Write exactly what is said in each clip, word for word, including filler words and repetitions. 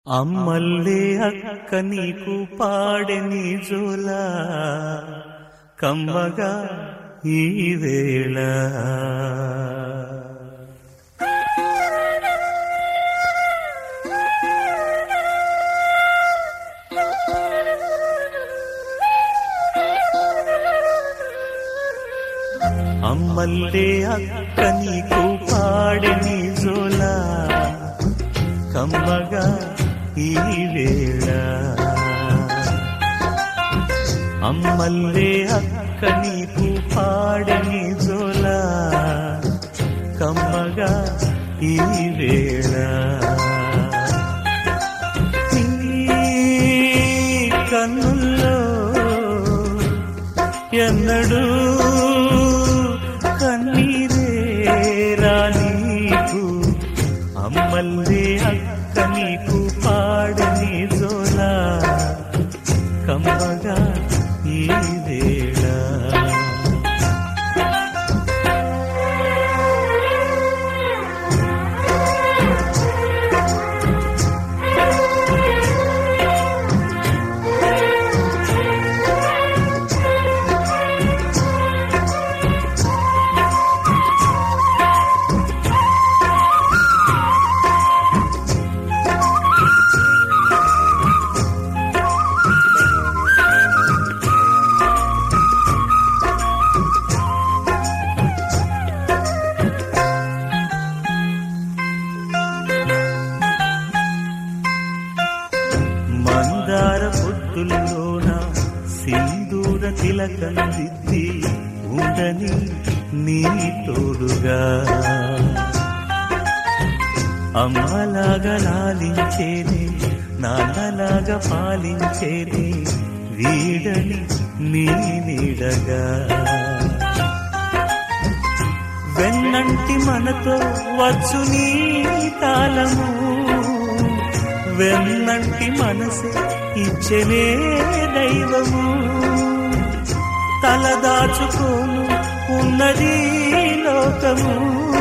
అమ్మల్లే అక్క నీకు పాడెని జోలా కమ్మగా ఈ వేళ. అమ్మల్లే అక్క నీకు పాడెని జోలా కమ్మగా ఈ వేళ. అమ్మల్లే అక్క నీకు పాడని జోలా కమ్మగా ఈ వేళ. కన్నుల్లో ఎన్నడూ కన్నీరే రానీకు. అమ్మల్లే అక్క నీకు పాడని జోలా కమ్మగా ఈ వేళ. మందార పొత్తుల్లోన సింధూర తిలకం దిద్ది ఉండని నీ తోడుగా. అమ్మలాగా లాలించేది నాన్నలాగా పాలించేది వీడని నీ నీడగా. వెన్నంటి మనతో వచ్చు నీ తాళము, వెన్నంటి మనసే ఇచ్చనే దైవము. తలదాచుకోను ఉన్నది లోకము,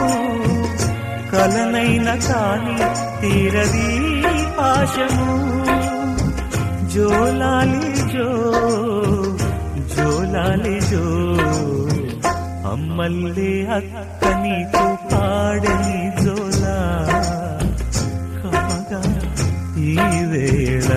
కలనైన కాని తీరది పాశము. జోలాలి జో జోలాలి జో అమ్మల్లే అక్క నీకు పాడని జోలా కమ్మగా ఈ వేళ.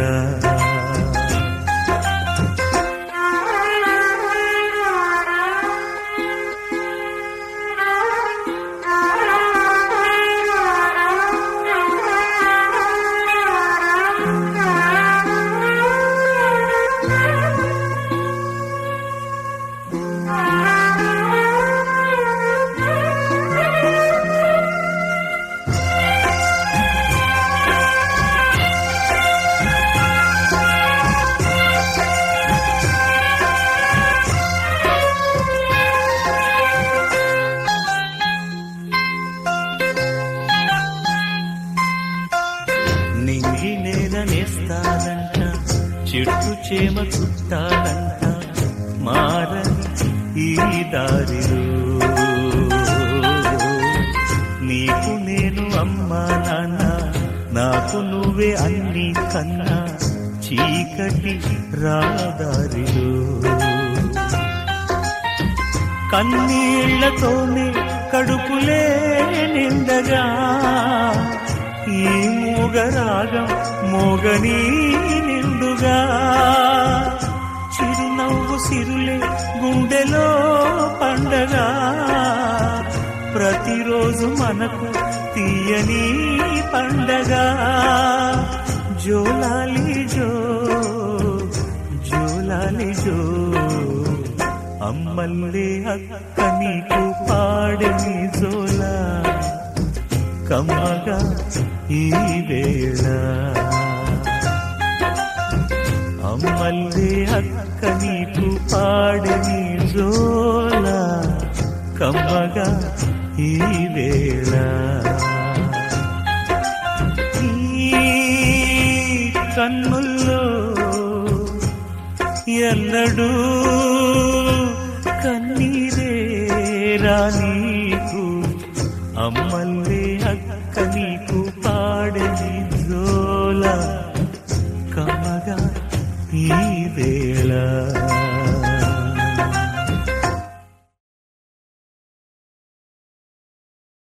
నింగి నేల నేస్తానంట, చెట్టు చేమ చుట్టాలంట, మారని ఈ దారిలో. నీకు నేను అమ్మా నాన్న, నాకు నువ్వే అన్ని కన్నా, చీకటి రాదారిలో. కన్నీళ్లతోనే కడుపులే నిండగా, ఈ మూగరాగం మోగనీ నిండుగా. చిరునవ్వు సిరులే గుండెలో పండగా, ప్రతిరోజు మనకు తీయని పండగా. జోలాలి జో జోలాలి జో అమ్మల్లే అక్క నీకు పాడని జోలా కమ్మగా ఈ వేళ. అమ్మల్లే అక్క నీకు పాడని జోలా కమ్మగా ఈ వేళ. ఈ కన్నుల్లో ఎన్నడూ కన్నీరే రానీకు. అమ్మల్లే అక్క నీకు పాడని జోలా కమ్మగా ఈ వేళ